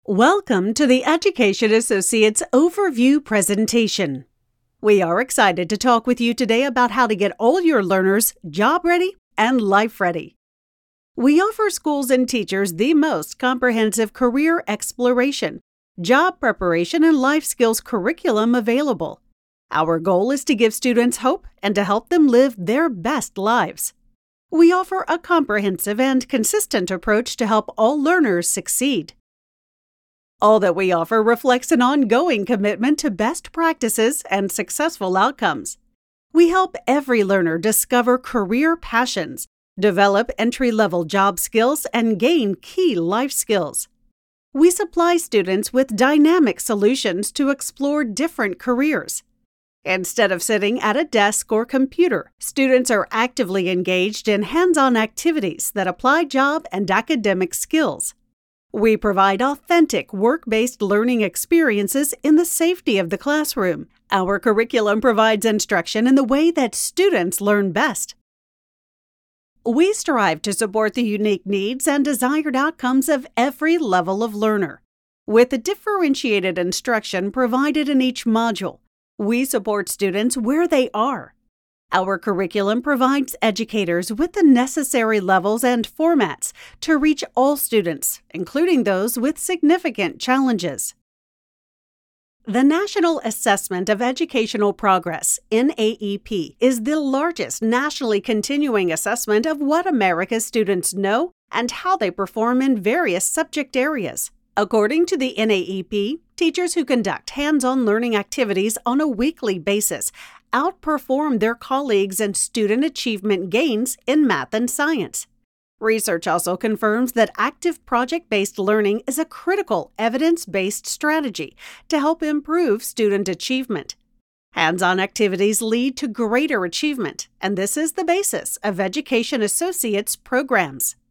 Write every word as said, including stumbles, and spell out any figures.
Welcome to the Education Associates Overview presentation. We are excited to talk with you today about how to get all your learners job ready and life ready. We offer schools and teachers the most comprehensive career exploration, job preparation, and life skills curriculum available. Our goal is to give students hope and to help them live their best lives. We offer a comprehensive and consistent approach to help all learners succeed. All that we offer reflects an ongoing commitment to best practices and successful outcomes. We help every learner discover career passions, develop entry-level job skills, and gain key life skills. We supply students with dynamic solutions to explore different careers. Instead of sitting at a desk or computer, students are actively engaged in hands-on activities that apply job and academic skills. We provide authentic, work-based learning experiences in the safety of the classroom. Our curriculum provides instruction in the way that students learn best. We strive to support the unique needs and desired outcomes of every level of learner. With the differentiated instruction provided in each module, we support students where they are. Our curriculum provides educators with the necessary levels and formats to reach all students, including those with significant challenges. The National Assessment of Educational Progress, N A E P, is the largest nationally continuing assessment of what America's students know and how they perform in various subject areas. According to the N A E P, teachers who conduct hands-on learning activities on a weekly basis outperform their colleagues in student achievement gains in math and science. Research also confirms that active project-based learning is a critical evidence-based strategy to help improve student achievement. Hands-on activities lead to greater achievement, and this is the basis of Education Associates programs.